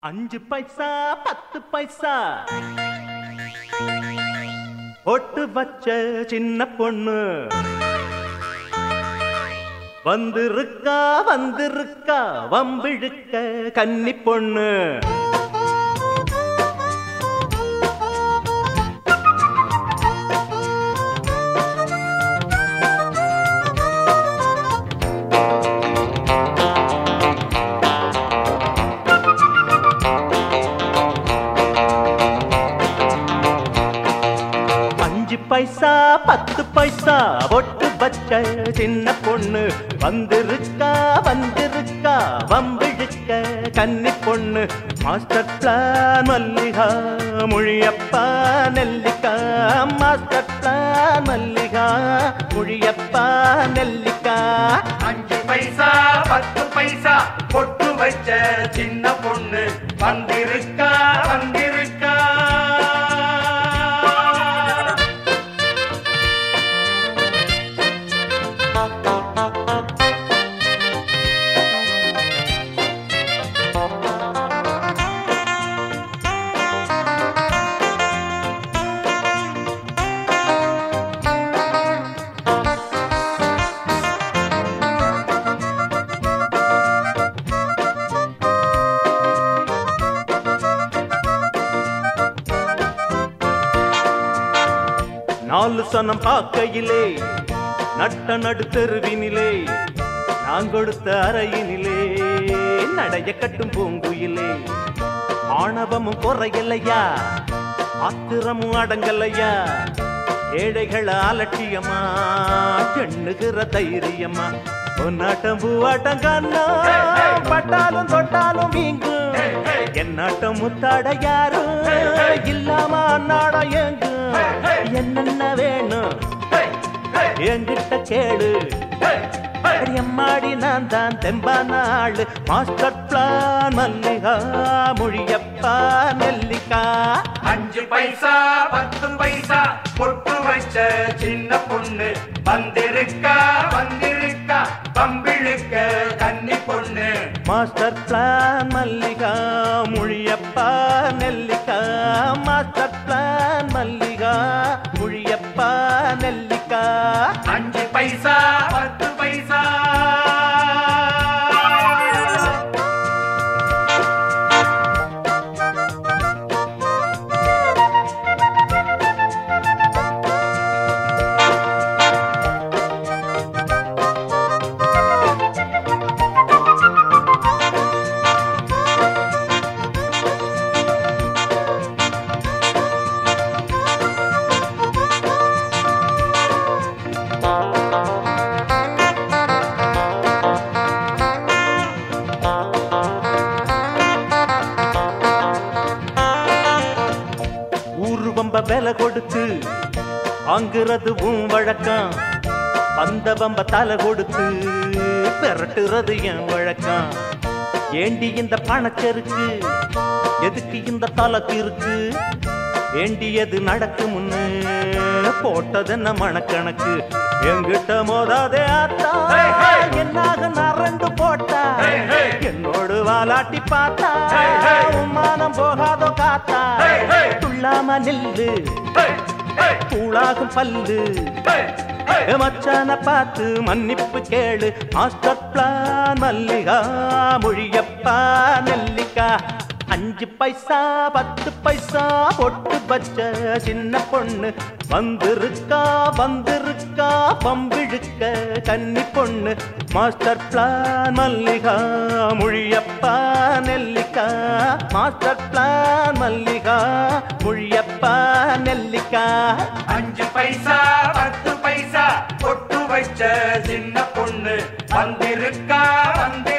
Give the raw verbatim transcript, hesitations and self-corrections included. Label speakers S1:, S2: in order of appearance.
S1: அஞ்சு பைசா பத்து பைசா ஒட்டு வச்ச சின்ன பொண்ணு வந்திருக்கா வந்திருக்கா வம்பிழுக்க கன்னி பொண்ணு. பைசா பத்து பைசா ஒட்டு வச்ச சின்ன பொண்ணு வந்திருக்கா வந்திருக்கா வம்பிழுக்க கன்னி பொண்ணு. மாஸ்டர் பிளான் மல்லிகா மொழியப்பா நெல்லிக்கா. மாஸ்டர் பிளான் மல்லிகா மொழியப்பா நெல்லிக்கா.
S2: அஞ்சு பைசா பத்து பைசா ஒட்டு வச்ச சின்ன பொண்ணு வந்திருக்கா வந்திருக்கா.
S1: நாலு சனம் பார்க்கையிலே நட்ட நடு தெருவினிலே நான் கொடுத்த அறையினிலே நடைய கட்டும் பூங்குயிலே. ஆணவமும் குறையலையா ஆத்திரமும் அடங்கலையா ஏழைகள் அலட்சியமா எண்ணுகிற தைரியமா. பொன்னாட்டம் பூவாட்டம் கண்ணா பட்டாலும் தொட்டாலும் வீங்கும் என்னாட்டம் முத்தாட யாரும் இல்லாம அன்னாட ஏங்கும். என்னென்ன வேணும் என்கிட்ட கேளு அம்மாடி நான் தான் தெம்பான ஆளு. மாஸ்டர் பிளான் மல்லிகா மொழியப்பா நெல்லிக்கா.
S2: அஞ்சு பைசா பத்து பைசா பொட்டு வச்ச சின்ன பொண்ணு வந்திருக்கா வந்திருக்கா பம்பிழுக்க கன்னி பொண்ணு.
S1: மாஸ்டர் பிளான் மல்லிகா மொழியப்பா நெல்லிக்கா. மாஸ்டர் பிளான் மல்லிகா மொழியப்பா நெல்லிக்கா.
S2: அஞ்சு பைசா பத்து பைசா
S1: விலை கொடுத்து வாங்குறது உன் வழக்கம். அந்த வம்ப தலை கொடுத்து பெரட்டுறது என் வழக்கம். ஏண்டி இந்த பணச்சருக்கு எதுக்கு இந்த தலக்கு இருக்கு வேண்டியது நடக்கு முன்னு போட்டதென்ன மனக்கணக்கு. எங்கிட்ட மோதாதே ஆத்தா என்னாக நரண்டு போட்டா என்னோடு வாலாட்டி பார்த்தா உம்மானம் போகாதோ காத்தா. துள்ளாம நில்லு தூளாகும் பல்லு மச்சான பார்த்து மன்னிப்பு கேளு. மாஸ்டர் பிளான் மல்லிகா மொழியப்பா நெல்லிக்கா. அஞ்சு பைசா பத்து பைசா பொட்டு பச்ச சின்ன பொண்ணு வந்திருக்கா வந்திருக்கா பம்பிழுக்க கன்னி பொண்ணு. மாஸ்டர் பிளான் மல்லிகா மொழியப்பா நெல்லிக்கா. மாஸ்டர் பிளான் மல்லிகா மொழியப்பா நெல்லிக்கா.
S2: அஞ்சு பைசா பத்து பைசா பொட்டு வச்ச சின்ன பொண்ணு வந்திருக்கா வந்து